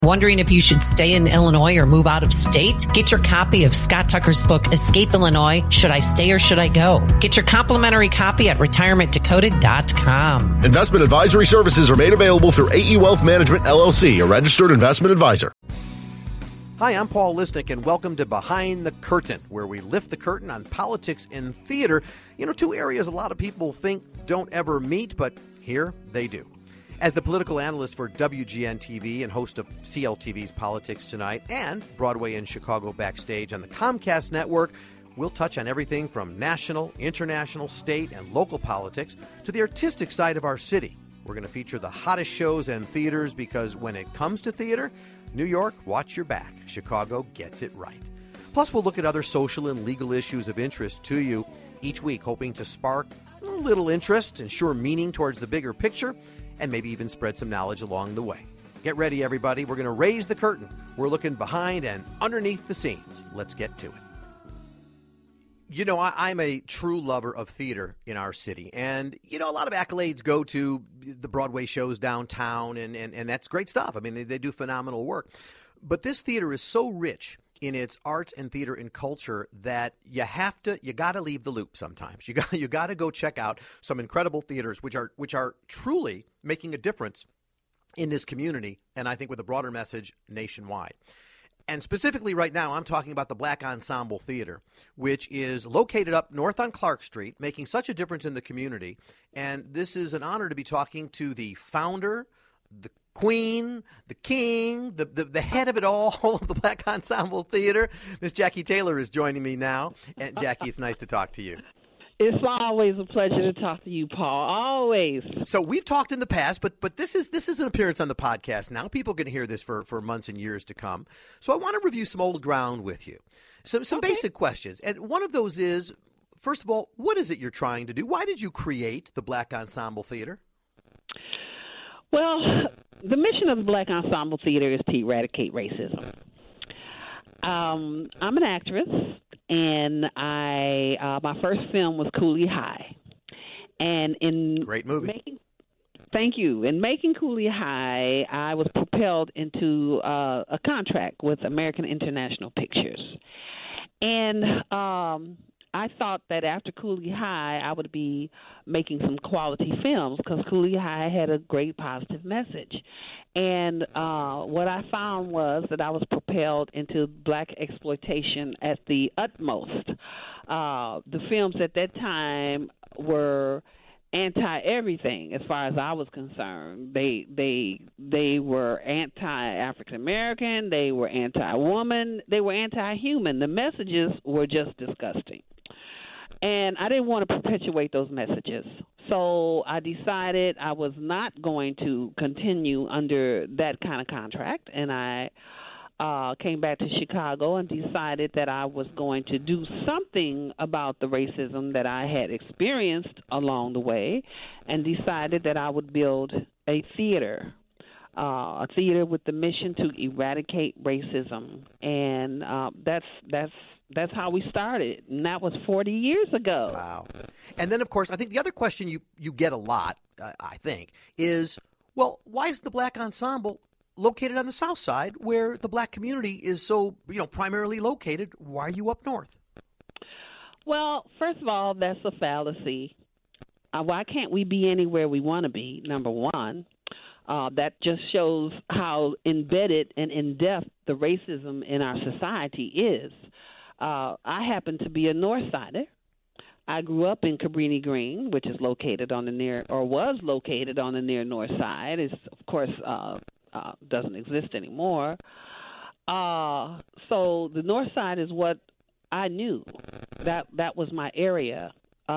Wondering if you should stay in Illinois or move out of state? Get your copy of Scott Tucker's book, Escape Illinois, Should I Stay or Should I Go? Get your complimentary copy at retirementdecoded.com. Investment advisory services are made available through AE Wealth Management, LLC, a registered investment advisor. Hi, I'm Paul Lisnick, and welcome to Behind the Curtain, where we lift the curtain on politics and theater. You know, two areas a lot of people think don't ever meet, but here they do. As the political analyst for WGN TV and host of CLTV's Politics Tonight and Broadway in Chicago Backstage on the Comcast network, we'll touch on everything from national, international, state, and local politics to the artistic side of our city. We're going to feature the hottest shows and theaters because when it comes to theater, New York, watch your back. Chicago gets it right. Plus, we'll look at other social and legal issues of interest to you each week, hoping to spark a little interest, ensure meaning towards the bigger picture, and maybe even spread some knowledge along the way. Get ready, everybody. We're going to raise the curtain. We're looking behind and underneath the scenes. Let's get to it. You know, I'm a true lover of theater in our city. And, you know, a lot of accolades go to the Broadway shows downtown, and that's great stuff. I mean, they do phenomenal work. But this theater is so rich in its arts and theater and culture that you got to leave the loop sometimes. You got to go check out some incredible theaters which are truly making a difference in this community, and I think with a broader message nationwide. And specifically right now, I'm talking about the Black Ensemble Theater, which is located up north on Clark Street, making such a difference in the community. And this is an honor to be talking to the founder, the queen, the king, the head of it all of the Black Ensemble Theater. Miss Jackie Taylor is joining me now. And Jackie, it's nice to talk to you. It's always a pleasure to talk to you, Paul. Always. So we've talked in the past, but this is an appearance on the podcast now. People can hear this for months and years to come. So I want to review some old ground with you. Some basic questions. And one of those is, first of all, what is it you're trying to do? Why did you create the Black Ensemble Theater? Well, the mission of the Black Ensemble Theater is to eradicate racism. I'm an actress, and my first film was Cooley High. And in great movie. Thank you. In making Cooley High, I was propelled into a contract with American International Pictures. And I thought that after Cooley High, I would be making some quality films because Cooley High had a great positive message. And what I found was that I was propelled into black exploitation at the utmost. The films at that time were anti-everything as far as I was concerned. They were anti-African American, they were anti-woman, they were anti-human. The messages were just disgusting. And I didn't want to perpetuate those messages. So I decided I was not going to continue under that kind of contract, and I came back to Chicago and decided that I was going to do something about the racism that I had experienced along the way, and decided that I would build a theater with the mission to eradicate racism. And that's how we started, and that was 40 years ago. Wow. And then, of course, I think the other question you get a lot, I think, is, well, why is the Black Ensemble located on the south side where the black community is so, primarily located? Why are you up north? Well, first of all, that's a fallacy. Why can't we be anywhere we want to be, number one? That just shows how embedded and in-depth the racism in our society is. I happen to be a North Sider. I grew up in Cabrini Green, which is located on the near, or was located on the near North Side. It's, of course, doesn't exist anymore. So the North Side is what I knew. That was my area.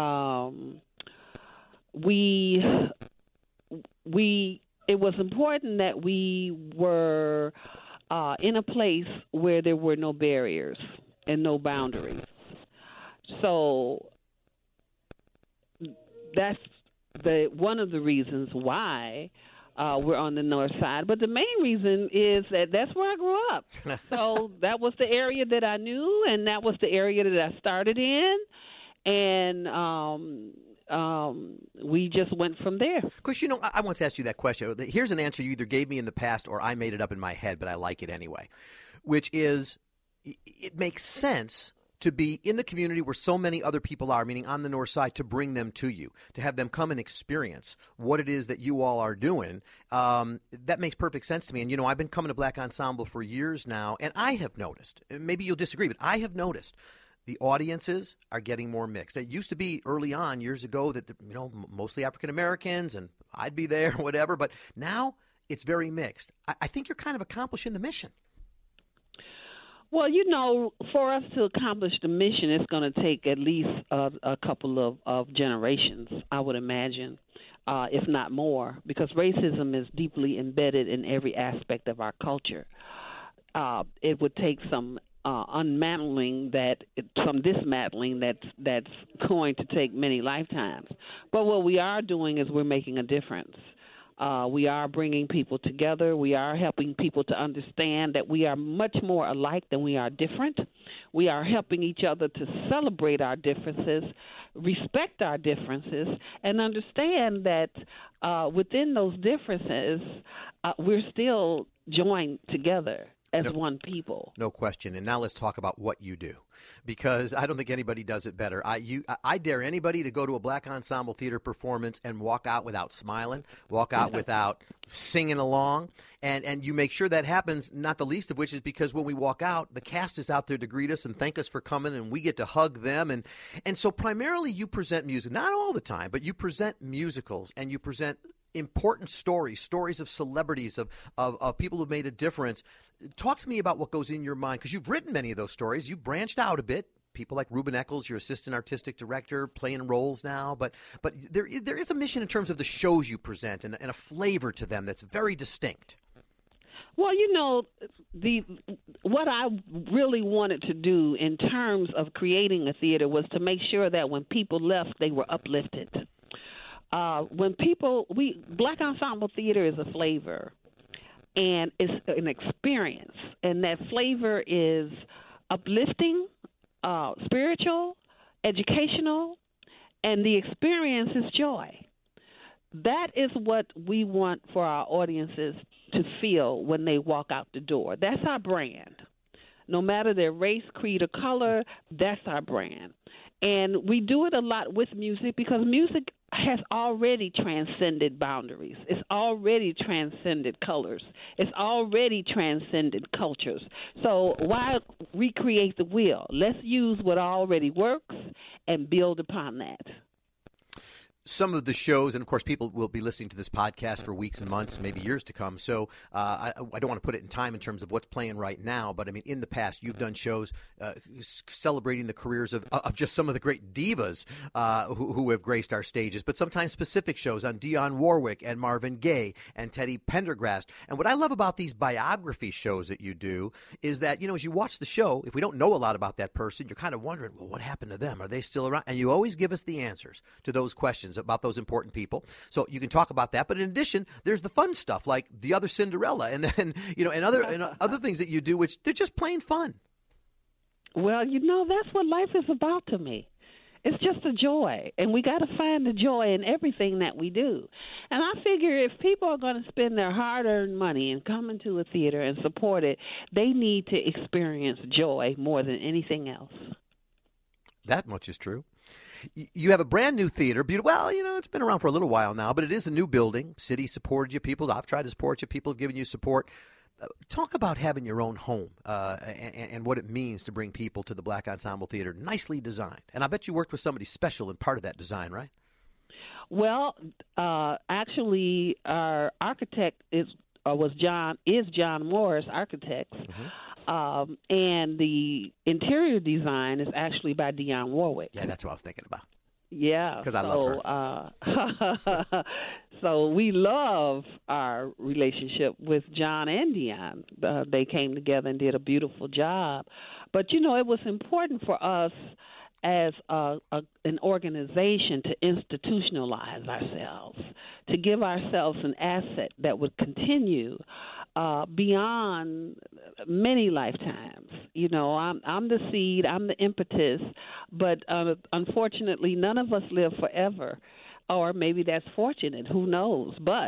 It was important that we were in a place where there were no barriers and no boundaries. So that's one of the reasons why we're on the north side. But the main reason is that that's where I grew up. So that was the area that I knew, and that was the area that I started in. And we just went from there. Of course, you know, I once asked you that question. Here's an answer you either gave me in the past or I made it up in my head, but I like it anyway, which is it makes sense to be in the community where so many other people are, meaning on the north side, to bring them to you, to have them come and experience what it is that you all are doing. That makes perfect sense to me. And, you know, I've been coming to Black Ensemble for years now, and I have noticed, maybe you'll disagree, but I have noticed the audiences are getting more mixed. It used to be early on, years ago, that, you know, mostly African Americans, and I'd be there, whatever. But now it's very mixed. I think you're kind of accomplishing the mission. Well, you know, for us to accomplish the mission, it's going to take at least a couple of generations, I would imagine, if not more, because racism is deeply embedded in every aspect of our culture. It would take some dismantling that's going to take many lifetimes. But what we are doing is we're making a difference. We are bringing people together. We are helping people to understand that we are much more alike than we are different. We are helping each other to celebrate our differences, respect our differences, and understand that within those differences, we're still joined together as one people. No question. And now let's talk about what you do, because I don't think anybody does it better. I dare anybody to go to a Black Ensemble Theater performance and walk out without smiling, walk out without singing along, and you make sure that happens, not the least of which is because when we walk out, the cast is out there to greet us and thank us for coming, and we get to hug them. And so primarily you present music, not all the time, but you present musicals, and you present important stories of celebrities, of people who've made a difference. Talk to me about what goes in your mind, because you've written many of those stories. You've branched out a bit. People like Ruben Eccles, your assistant artistic director, playing roles now. But there is a mission in terms of the shows you present and a flavor to them that's very distinct. Well, you know, what I really wanted to do in terms of creating a theater was to make sure that when people left, they were uplifted. Black Ensemble Theater is a flavor, and it's an experience, and that flavor is uplifting, spiritual, educational, and the experience is joy. That is what we want for our audiences to feel when they walk out the door. That's our brand. No matter their race, creed, or color, that's our brand. And we do it a lot with music because music has already transcended boundaries. It's already transcended colors. It's already transcended cultures. So why recreate the wheel? Let's use what already works and build upon that. Some of the shows, and of course people will be listening to this podcast for weeks and months, maybe years to come, so I don't want to put it in time in terms of what's playing right now, but I mean, in the past, you've done shows celebrating the careers of just some of the great divas who have graced our stages, but sometimes specific shows on Dionne Warwick and Marvin Gaye and Teddy Pendergrast. And what I love about these biography shows that you do is that, you know, as you watch the show, if we don't know a lot about that person, you're kind of wondering, well, what happened to them? Are they still around? And you always give us the answers to those questions about those important people. So you can talk about that. But in addition, there's the fun stuff like The Other Cinderella and then, you know, and other things that you do, which they're just plain fun. Well, you know, that's what life is about to me. It's just a joy, and we got to find the joy in everything that we do. And I figure if people are going to spend their hard-earned money and come into a theater and support it, they need to experience joy more than anything else. That much is true. You have a brand new theater. Well, you know, it's been around for a little while now, but it is a new building. City supported you. I've tried to support you. People have given you support. Talk about having your own home and what it means to bring people to the Black Ensemble Theater. Nicely designed. And I bet you worked with somebody special in part of that design, right? Well, actually, our architect is John Morris Architects. Mm-hmm. And the interior design is actually by Dionne Warwick. Yeah, that's what I was thinking about. Yeah. Because I love her. So we love our relationship with John and Dionne. They came together and did a beautiful job. But, you know, it was important for us as an organization to institutionalize ourselves, to give ourselves an asset that would continue beyond many lifetimes. You know, I'm the seed, I'm the impetus, but unfortunately, none of us live forever. Or maybe that's fortunate, who knows. But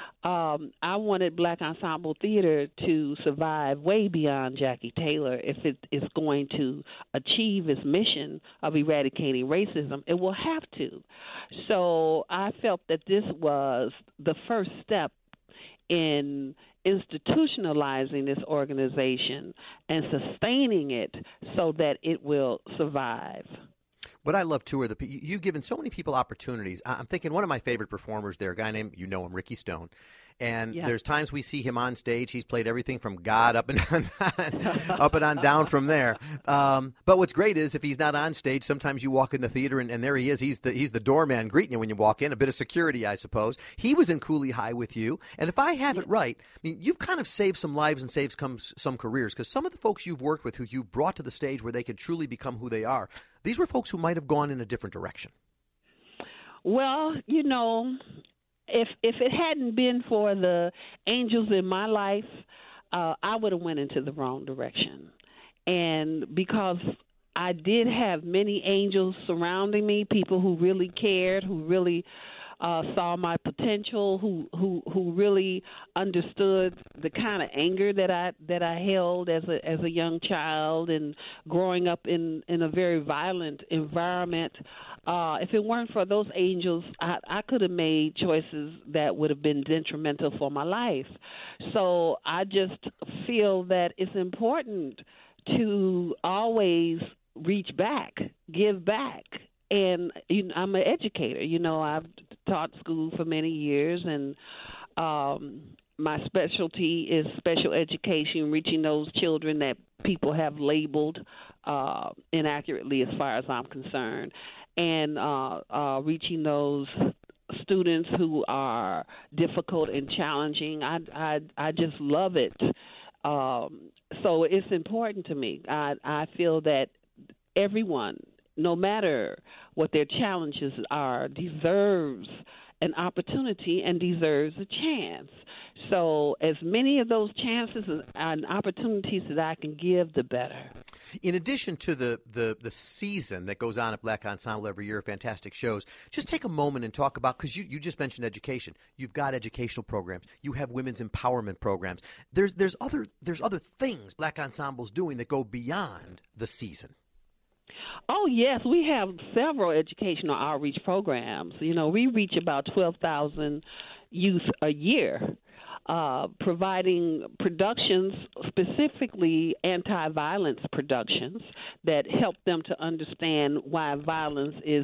I wanted Black Ensemble Theater to survive way beyond Jackie Taylor. If it is going to achieve its mission of eradicating racism, it will have to. So I felt that this was the first step in institutionalizing this organization and sustaining it so that it will survive. What I love, too, are you've given so many people opportunities. I'm thinking one of my favorite performers there, a guy named, Ricky Stone. And there's times we see him on stage. He's played everything from God up and on down from there. But what's great is if he's not on stage, sometimes you walk in the theater and there he is. He's the doorman greeting you when you walk in. A bit of security, I suppose. He was in Cooley High with you. And if I have it right, I mean, you've kind of saved some lives and saved some careers, because some of the folks you've worked with who you brought to the stage where they could truly become who they are, these were folks who might have gone in a different direction. Well, you know, if it hadn't been for the angels in my life, I would have went into the wrong direction. And because I did have many angels surrounding me, people who really cared, who really saw my potential, who really understood the kind of anger that I held as a young child and growing up in a very violent environment. If it weren't for those angels, I could have made choices that would have been detrimental for my life. So I just feel that it's important to always reach back, give back. And I'm an educator. You know, I've taught school for many years, and my specialty is special education, reaching those children that people have labeled inaccurately as far as I'm concerned, and reaching those students who are difficult and challenging. I just love it. So it's important to me. I feel that everyone, no matter what their challenges are, deserves an opportunity and deserves a chance. So as many of those chances and opportunities that I can give, the better. In addition to the season that goes on at Black Ensemble every year, fantastic shows, just take a moment and talk about, because you just mentioned education. You've got educational programs. You have women's empowerment programs. There's other things Black Ensemble's doing that go beyond the season. Oh, yes, we have several educational outreach programs. You know, we reach about 12,000 youth a year, providing productions, specifically anti-violence productions, that help them to understand why violence is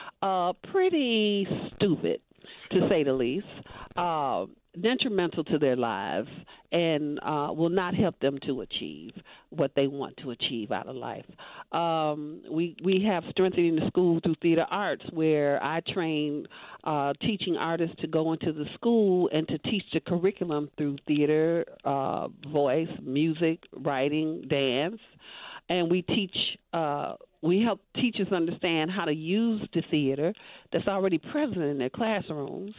pretty stupid, to say the least, detrimental to their lives, and will not help them to achieve what they want to achieve out of life. We have Strengthening the School through Theater Arts, where I train teaching artists to go into the school and to teach the curriculum through theater, voice, music, writing, dance. And we help teachers understand how to use the theater that's already present in their classrooms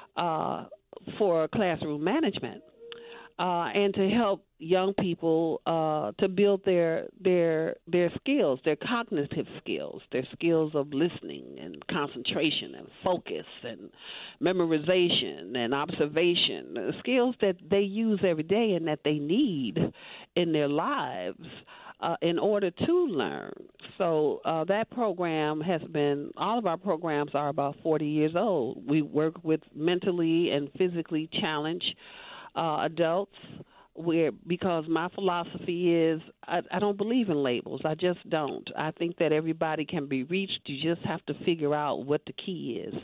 for classroom management, and to help young people to build their skills, their cognitive skills, their skills of listening and concentration and focus and memorization and observation, skills that they use every day and that they need in their lives in order to learn. So that program has been, all of our programs are about 40 years old. We work with mentally and physically challenged adults, because my philosophy is I don't believe in labels. I just don't. I think that everybody can be reached. You just have to figure out what the key is.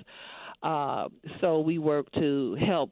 So we work to help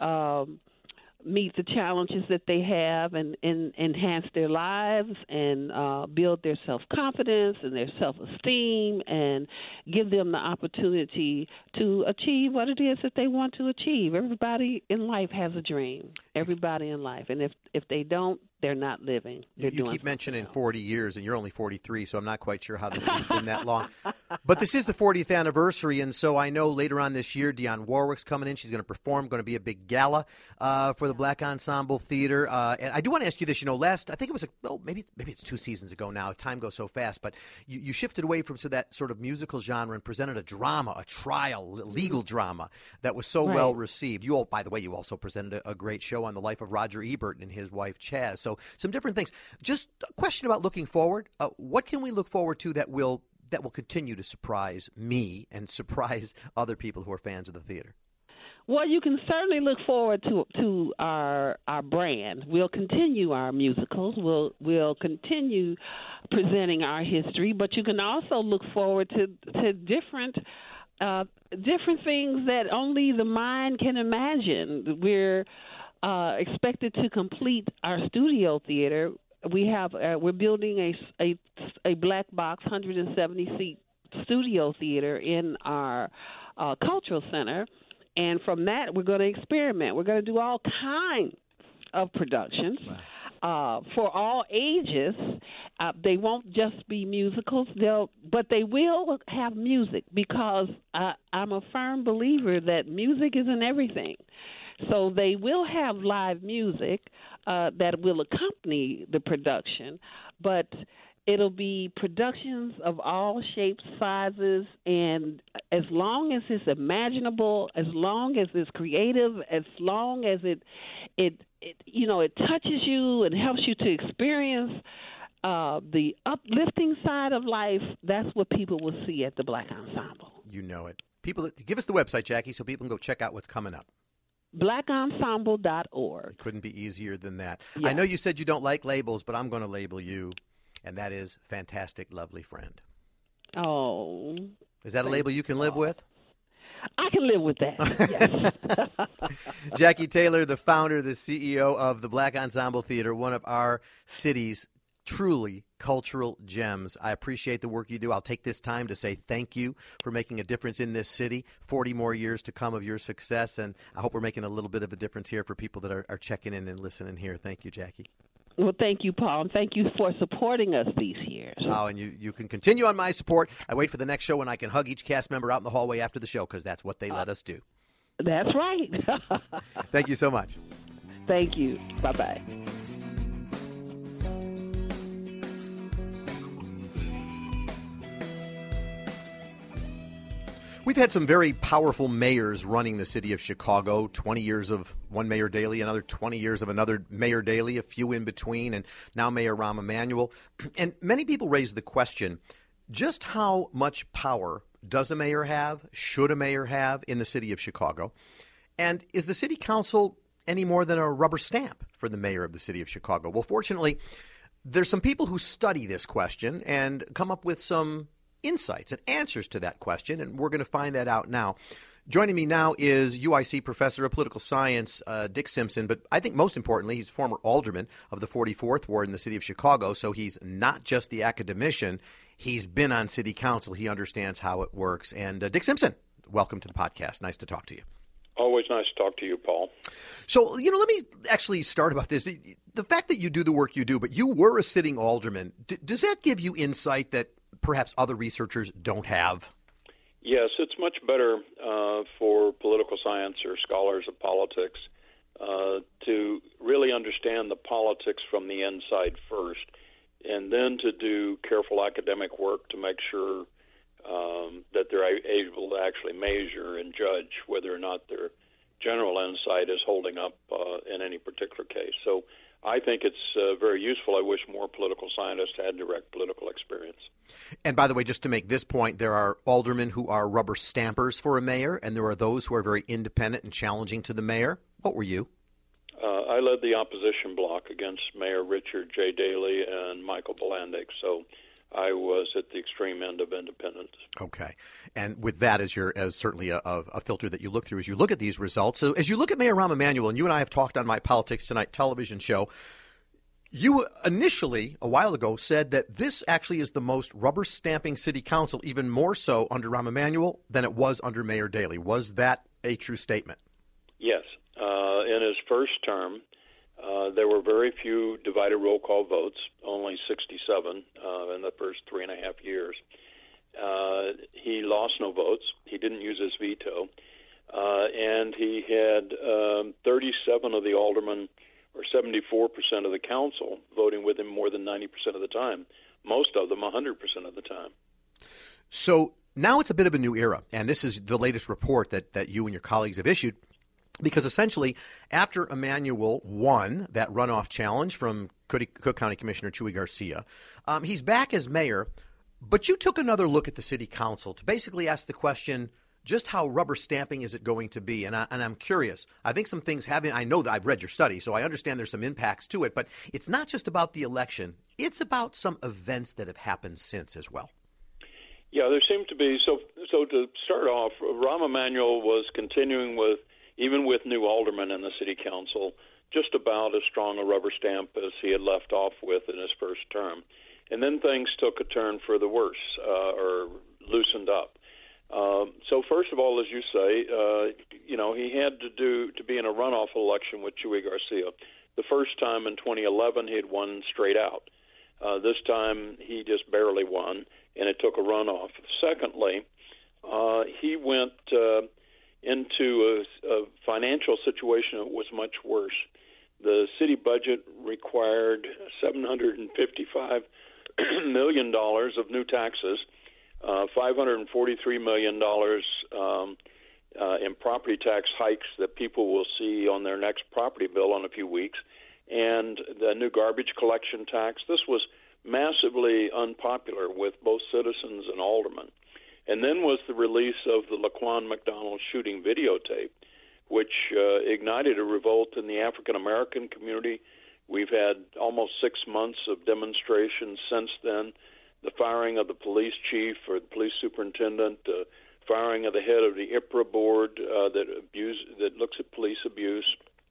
meet the challenges that they have and enhance their lives and build their self-confidence and their self-esteem and give them the opportunity to achieve what it is that they want to achieve. Everybody in life has a dream, everybody in life. And if they don't They're not living. They're You doing keep mentioning else. 40 years, and you're only 43, so I'm not quite sure how this has been that long. But this is the 40th anniversary, and so I know later on this year, Dionne Warwick's coming in. She's going to perform, going to be a big gala for the Black Ensemble Theater. And I do want to ask you this. I think it was, maybe it's 2 seasons ago now. Time goes so fast. But you shifted away from that sort of musical genre and presented a drama, a trial, legal drama that was so well received. By the way, you also presented a great show on the life of Roger Ebert and his wife, Chaz. So some different things. Just a question about looking forward. What can we look forward to that will continue to surprise me and surprise other people who are fans of the theater? Well, you can certainly look forward to our brand. We'll continue our musicals. We'll continue presenting our history, but you can also look forward to different things that only the mind can imagine. We're expected to complete our studio theater. We're building a black box 170-seat studio theater in our cultural center, and from that we're going to experiment. We're going to do all kinds of productions for all ages. They won't just be musicals, but they will have music, because I'm a firm believer that music isn't everything. So they will have live music that will accompany the production, but it'll be productions of all shapes, sizes, and as long as it's imaginable, as long as it's creative, as long as it touches you and helps you to experience the uplifting side of life, that's what people will see at the Black Ensemble. You know it. People, give us the website, Jackie, so people can go check out what's coming up. blackensemble.org. It couldn't be easier than that. Yeah. I know you said you don't like labels, but I'm going to label you, and that is fantastic, lovely friend. Oh. Is that a label you can live with? I can live with that, yes. Jackie Taylor, the founder, the CEO of the Black Ensemble Theater, one of our city's truly cultural gems. I appreciate the work you do. I'll take this time to say thank you for making a difference in this city. 40 more years to come of your success, and I hope we're making a little bit of a difference here for people that are checking in and listening here. Thank you, Jackie. Well, thank you, Paul, and thank you for supporting us these years. Oh, and you can continue on my support. I wait for the next show when I can hug each cast member out in the hallway after the show, because that's what they let us do. That's right. Thank you so much. Thank you. Bye-bye. We've had some very powerful mayors running the city of Chicago, 20 years of one Mayor Daley, another 20 years of another Mayor Daley, a few in between, and now Mayor Rahm Emanuel. And many people raise the question, just how much power does a mayor have, should a mayor have in the city of Chicago? And is the city council any more than a rubber stamp for the mayor of the city of Chicago? Well, fortunately, there's some people who study this question and come up with some insights and answers to that question, and we're going to find that out now. Joining me now is UIC professor of political science, Dick Simpson, but I think most importantly, he's former alderman of the 44th Ward in the city of Chicago, so he's not just the academician. He's been on city council. He understands how it works. And Dick Simpson, welcome to the podcast. Nice to talk to you. Always nice to talk to you, Paul. So, let me actually start about this. The fact that you do the work you do, but you were a sitting alderman, does that give you insight that perhaps other researchers don't have? Yes, it's much better for political science or scholars of politics to really understand the politics from the inside first, and then to do careful academic work to make sure that they're able to actually measure and judge whether or not their general insight is holding up in any particular case. So I think it's very useful. I wish more political scientists had direct political experience. And by the way, just to make this point, there are aldermen who are rubber stampers for a mayor, and there are those who are very independent and challenging to the mayor. What were you? I led the opposition bloc against Mayor Richard J. Daley and Michael Bilandic, so I was at the extreme end of independence. Okay. And with that as certainly a filter that you look through as you look at these results. So as you look at Mayor Rahm Emanuel, and you and I have talked on my Politics Tonight television show, you initially, a while ago, said that this actually is the most rubber-stamping city council, even more so under Rahm Emanuel than it was under Mayor Daley. Was that a true statement? Yes. In his first term, There were very few divided roll call votes, only 67 in the first 3.5 years. He lost no votes. He didn't use his veto. And he had 37 of the aldermen, or 74% of the council, voting with him more than 90% of the time. Most of them 100% of the time. So now it's a bit of a new era, and this is the latest report that you and your colleagues have issued, because essentially after Emanuel won that runoff challenge from Cook County Commissioner Chuy Garcia, he's back as mayor, but you took another look at the city council to basically ask the question, just how rubber stamping is it going to be? And I'm curious. I think some things I know that I've read your study, so I understand there's some impacts to it, but it's not just about the election. It's about some events that have happened since as well. Yeah, there seemed to be. So to start off, Rahm Emanuel was continuing with, even with new aldermen in the city council, just about as strong a rubber stamp as he had left off with in his first term. And then things took a turn for the worse, or loosened up. So first of all, as you say, he had to be in a runoff election with Chuy Garcia. The first time in 2011, he had won straight out. This time, he just barely won, and it took a runoff. Secondly, he went into a financial situation that was much worse. The city budget required $755 million of new taxes, $543 million in property tax hikes that people will see on their next property bill in a few weeks, and the new garbage collection tax. This was massively unpopular with both citizens and aldermen. And then was the release of the Laquan McDonald shooting videotape, which ignited a revolt in the African-American community. We've had almost 6 months of demonstrations since then. The firing of the police chief or the police superintendent, firing of the head of the IPRA board that looks at police abuse,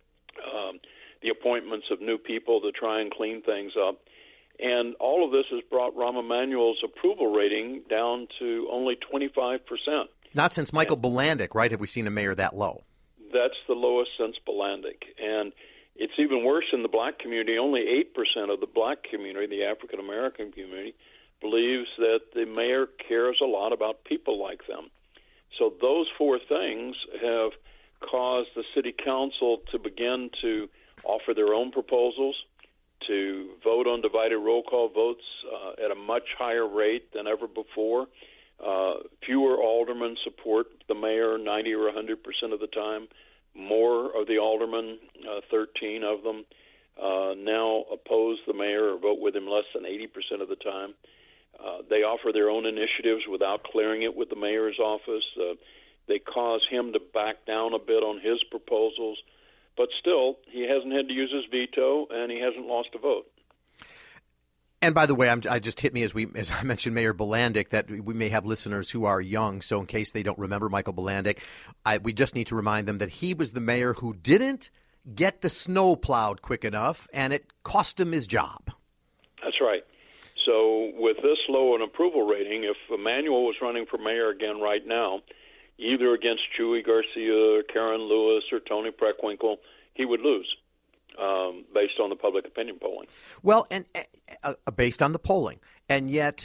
the appointments of new people to try and clean things up. And all of this has brought Rahm Emanuel's approval rating down to only 25%. Not since Michael Bilandic, right? Have we seen a mayor that low? That's the lowest since Bilandic. And it's even worse in the black community. Only 8% of the black community, the African-American community, believes that the mayor cares a lot about people like them. So those four things have caused the city council to begin to offer their own proposals, to vote on divided roll call votes at a much higher rate than ever before. Fewer aldermen support the mayor 90 or 100% of the time. More of the aldermen, 13 of them, now oppose the mayor or vote with him less than 80% of the time. They offer their own initiatives without clearing it with the mayor's office. They cause him to back down a bit on his proposals. But still, he hasn't had to use his veto, and he hasn't lost a vote. And by the way, I just hit me as I mentioned Mayor Bilandic, that we may have listeners who are young. So in case they don't remember Michael Bilandic, we just need to remind them that he was the mayor who didn't get the snow plowed quick enough, and it cost him his job. That's right. So with this low an approval rating, if Emanuel was running for mayor again right now, either against Chuy Garcia, Karen Lewis, or Tony Preckwinkle, he would lose based on the public opinion polling. Well, and based on the polling. And yet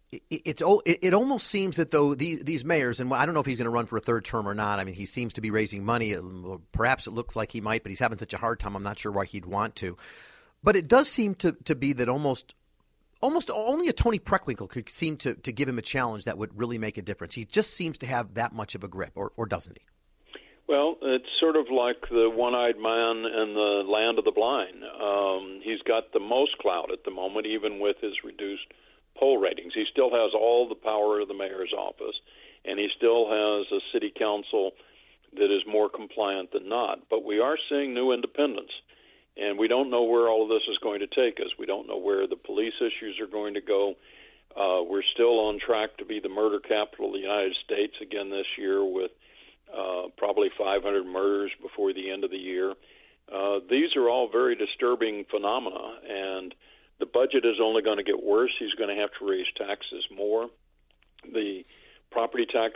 it almost seems that though these mayors, and I don't know if he's going to run for a third term or not. I mean, he seems to be raising money. Perhaps it looks like he might, but he's having such a hard time. I'm not sure why he'd want to. But it does seem to be that almost only a Tony Preckwinkle could seem to give him a challenge that would really make a difference. He just seems to have that much of a grip, or doesn't he? Well, it's sort of like the one-eyed man in the land of the blind. He's got the most clout at the moment, even with his reduced poll ratings. He still has all the power of the mayor's office, and he still has a city council that is more compliant than not. But we are seeing new independents. And we don't know where all of this is going to take us. We don't know where the police issues are going to go. We're still on track to be the murder capital of the United States again this year, with probably 500 murders before the end of the year. These are all very disturbing phenomena, and the budget is only going to get worse. He's going to have to raise taxes more. The property tax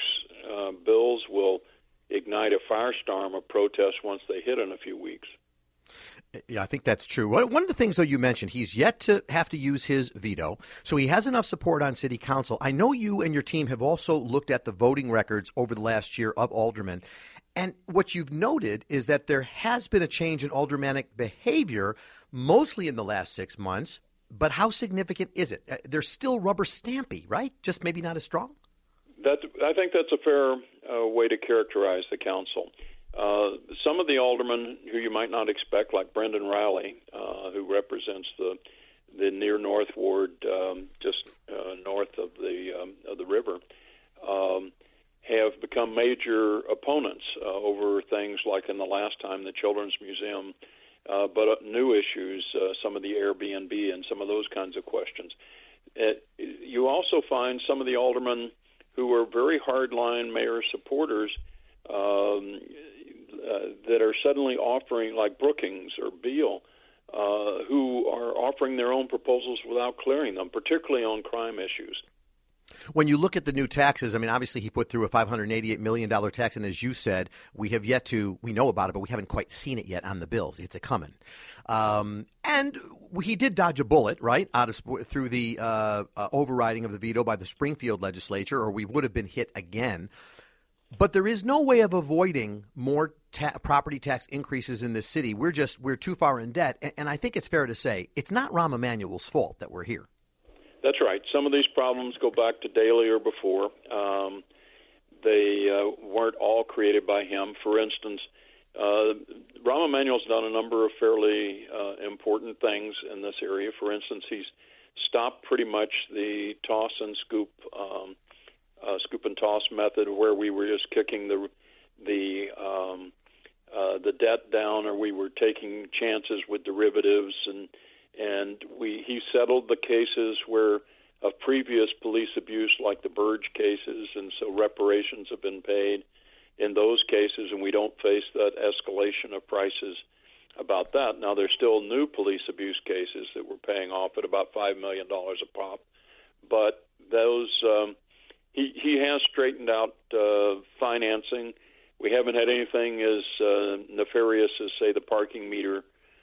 bills will ignite a firestorm of protests once they hit in a few weeks. Yeah, I think that's true. One of the things, though, you mentioned, he's yet to have to use his veto, so he has enough support on city council. I know you and your team have also looked at the voting records over the last year of aldermen, and what you've noted is that there has been a change in aldermanic behavior, mostly in the last 6 months, but how significant is it? They're still rubber stampy, right? Just maybe not as strong? I think that's a fair way to characterize the council. Some of the aldermen who you might not expect, like Brendan Riley, who represents the near North Ward, just north of the river, have become major opponents over things like in the last time the Children's Museum, but new issues, some of the Airbnb and some of those kinds of questions. You also find some of the aldermen who are very hardline mayor supporters that are suddenly offering, like Brookings or Beale, who are offering their own proposals without clearing them, particularly on crime issues. When you look at the new taxes, I mean, obviously he put through a $588 million tax, and as you said, we know about it, but we haven't quite seen it yet on the bills. It's a-coming. And he did dodge a bullet, right, through the overriding of the veto by the Springfield legislature, or we would have been hit again. But there is no way of avoiding more property tax increases in this city. We're too far in debt, and I think it's fair to say it's not Rahm Emanuel's fault that we're here. That's right. Some of these problems go back to Daley or before. They weren't all created by him. For instance, Rahm Emanuel's done a number of fairly important things in this area. For instance, he's stopped pretty much the toss and scoop and toss method, where we were just kicking the debt down, or we were taking chances with derivatives, and he settled the cases where of previous police abuse, like the Burge cases, and so reparations have been paid in those cases, and we don't face that escalation of prices about that. Now, there's still new police abuse cases that we're paying off at about $5 million a pop, but those he has straightened out financing. We haven't had anything as nefarious as, say, the parking meter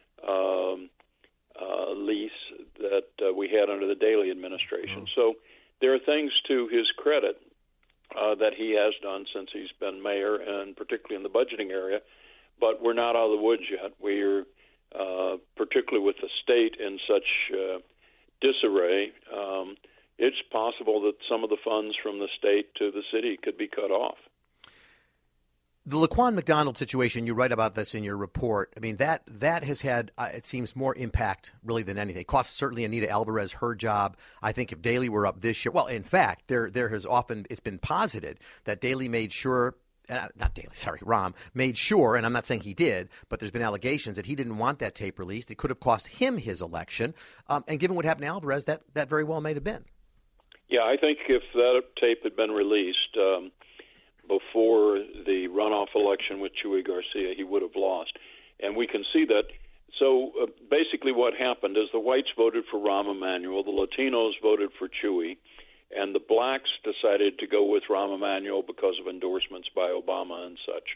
lease that we had under the Daley administration. So there are things to his credit that he has done since he's been mayor, and particularly in the budgeting area. But we're not out of the woods yet. We're, particularly with the state in such disarray, it's possible that some of the funds from the state to the city could be cut off. The Laquan McDonald situation, you write about this in your report. I mean, that has had, it seems, more impact really than anything. It cost certainly Anita Alvarez her job. I think if Daley were up this year, well, in fact, there has often, it's been posited that Daley made sure, Rahm made sure, and I'm not saying he did, but there's been allegations that he didn't want that tape released. It could have cost him his election. And given what happened to Alvarez, that very well may have been. Yeah, I think if that tape had been released before the runoff election with Chuy Garcia, he would have lost. And we can see that. So basically what happened is the whites voted for Rahm Emanuel, the Latinos voted for Chuy, and the blacks decided to go with Rahm Emanuel because of endorsements by Obama and such.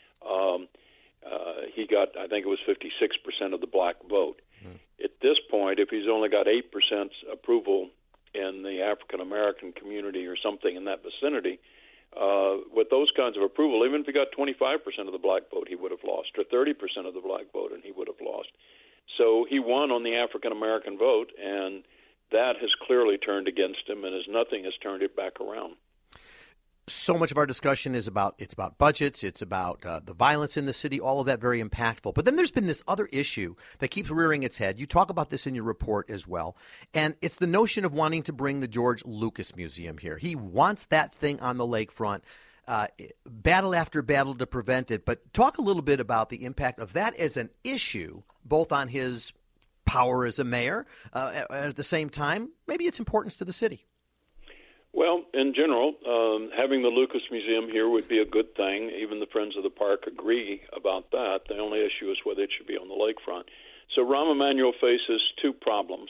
He got, I think it was 56% of the black vote. At this point, if he's only got 8% approval in the African-American community or something in that vicinity, with those kinds of approval, even if he got 25% of the black vote, he would have lost, or 30% of the black vote, and he would have lost. So he won on the African-American vote, and that has clearly turned against him, and nothing has turned it back around. So much of our discussion is about budgets, it's about the violence in the city, all of that very impactful. But then there's been this other issue that keeps rearing its head. You talk about this in your report as well, and it's the notion of wanting to bring the George Lucas Museum here. He wants that thing on the lakefront, battle after battle to prevent it. But talk a little bit about the impact of that as an issue, both on his power as a mayor, at the same time, maybe its importance to the city. Well, in general, having the Lucas Museum here would be a good thing. Even the Friends of the Park agree about that. The only issue is whether it should be on the lakefront. So Rahm Emanuel faces two problems.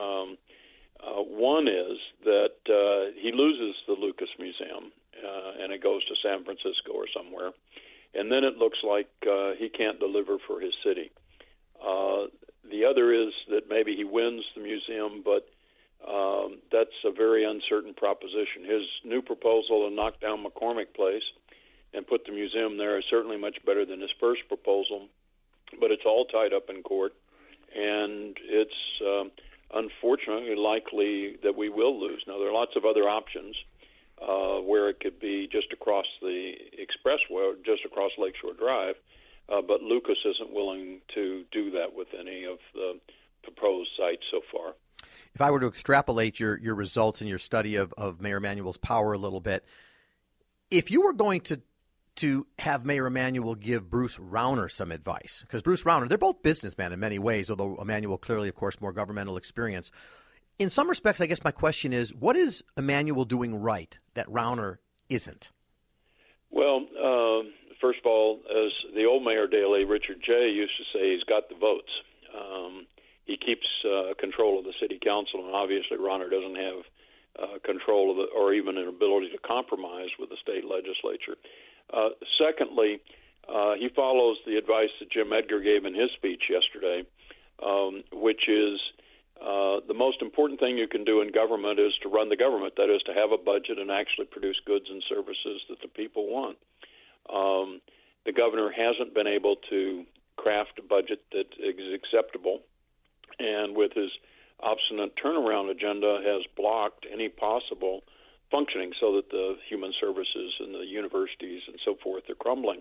One is that he loses the Lucas Museum, and it goes to San Francisco or somewhere. And then it looks like he can't deliver for his city. The other is that maybe he wins the museum, but that's a very uncertain proposition. His new proposal to knock down McCormick Place and put the museum there is certainly much better than his first proposal, but it's all tied up in court, and it's unfortunately likely that we will lose. Now, there are lots of other options where it could be just across the expressway, or just across Lakeshore Drive, but Lucas isn't willing to do that with any of the proposed sites so far. If I were to extrapolate your results in your study of Mayor Emanuel's power a little bit, if you were going to have Mayor Emanuel give Bruce Rauner some advice, because Bruce Rauner, they're both businessmen in many ways, although Emanuel clearly, of course, more governmental experience. In some respects, I guess my question is, what is Emanuel doing right that Rauner isn't? Well, first of all, as the old Mayor Daley, Richard Jay, used to say, he's got the votes. He keeps control of the city council, and obviously Rauner doesn't have control of it, or even an ability to compromise with the state legislature. Secondly, he follows the advice that Jim Edgar gave in his speech yesterday, which is the most important thing you can do in government is to run the government, that is to have a budget and actually produce goods and services that the people want. The governor hasn't been able to craft a budget that is acceptable, and with his obstinate turnaround agenda has blocked any possible functioning so that the human services and the universities and so forth are crumbling.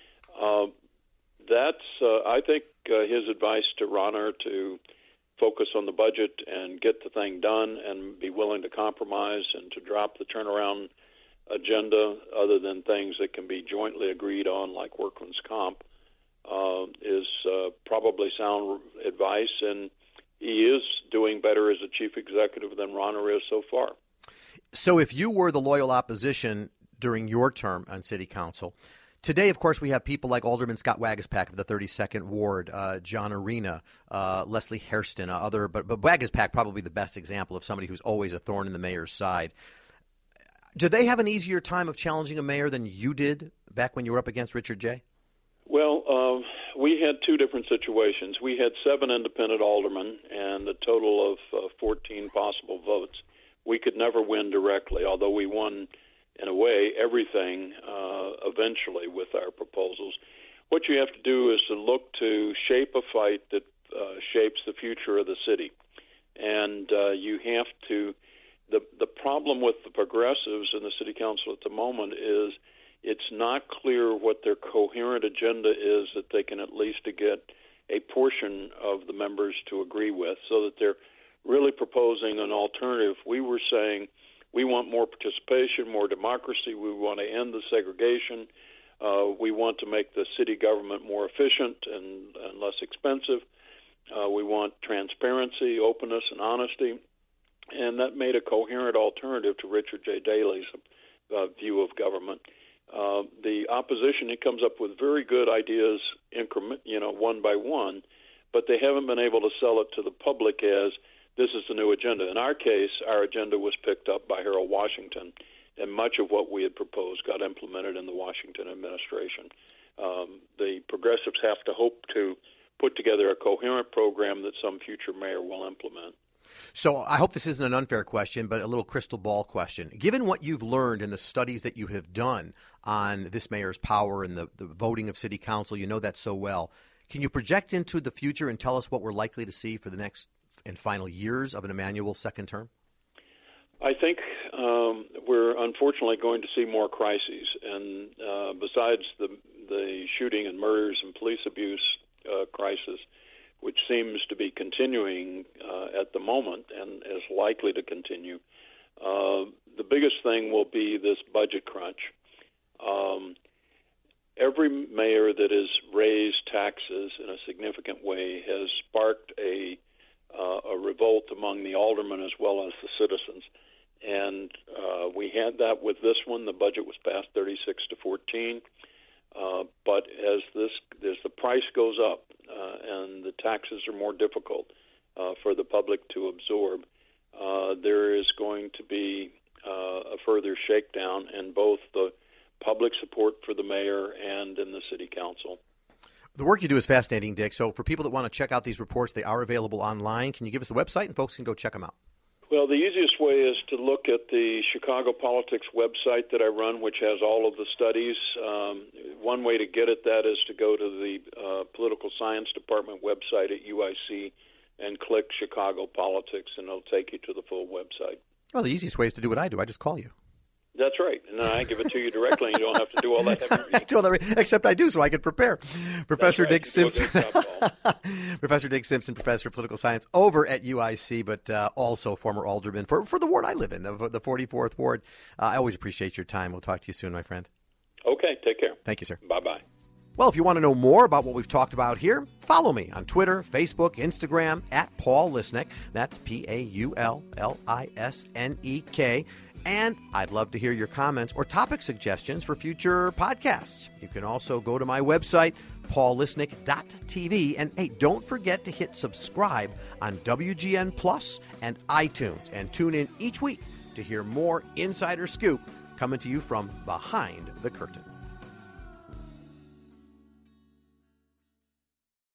I think, his advice to Rauner to focus on the budget and get the thing done and be willing to compromise and to drop the turnaround agenda other than things that can be jointly agreed on, like workman's comp, is probably sound advice, and he is doing better as a chief executive than Rauner is so far. So if you were the loyal opposition during your term on city council, today, of course, we have people like Alderman Scott Waguespack of the 32nd Ward, John Arena, Leslie Hairston, but Waguespack probably the best example of somebody who's always a thorn in the mayor's side. Do they have an easier time of challenging a mayor than you did back when you were up against Richard Jay? Well, we had two different situations. We had 7 independent aldermen and a total of 14 possible votes. We could never win directly, although we won, in a way, everything eventually with our proposals. What you have to do is to look to shape a fight that shapes the future of the city. And you have to – the problem with the progressives in the city council at the moment is it's not clear what their coherent agenda is that they can at least get a portion of the members to agree with, so that they're really proposing an alternative. We were saying we want more participation, more democracy. We want to end the segregation. We want to make the city government more efficient and less expensive. We want transparency, openness, and honesty. And that made a coherent alternative to Richard J. Daley's view of government. The opposition, it comes up with very good ideas, one by one, but they haven't been able to sell it to the public as this is the new agenda. In our case, our agenda was picked up by Harold Washington, and much of what we had proposed got implemented in the Washington administration. The progressives have to hope to put together a coherent program that some future mayor will implement. So I hope this isn't an unfair question, but a little crystal ball question. Given what you've learned in the studies that you have done on this mayor's power and the voting of city council, you know that so well, can you project into the future and tell us what we're likely to see for the next and final years of an Emanuel second term? I think we're unfortunately going to see more crises. And besides the shooting and murders and police abuse crisis, which seems to be continuing at the moment and is likely to continue, the biggest thing will be this budget crunch. Every mayor that has raised taxes in a significant way has sparked a revolt among the aldermen as well as the citizens. And we had that with this one. The budget was passed 36-14. But as the price goes up and the taxes are more difficult for the public to absorb, there is going to be a further shakedown in both the public support for the mayor and in the city council. The work you do is fascinating, Dick. So for people that want to check out these reports, they are available online. Can you give us the website and folks can go check them out? Well, the easiest way is to look at the Chicago Politics website that I run, which has all of the studies. One way to get at that is to go to the Political Science Department website at UIC and click Chicago Politics, and it'll take you to the full website. Well, the easiest way is to do what I do. I just call you. That's right. And I give it to you directly, and you don't have to do all that heavy reading. Except I do, so I can prepare. Professor Dick Simpson. Professor Dick Simpson, Professor of Political Science over at UIC, but also former alderman for the ward I live in, the 44th Ward. I always appreciate your time. We'll talk to you soon, my friend. Okay, take care. Thank you, sir. Bye-bye. Well, if you want to know more about what we've talked about here, follow me on Twitter, Facebook, Instagram, at Paul Lisnek. That's PaulLisnek. And I'd love to hear your comments or topic suggestions for future podcasts. You can also go to my website, paullisnek.tv. And hey, don't forget to hit subscribe on WGN Plus and iTunes. And tune in each week to hear more Insider Scoop coming to you from behind the curtain.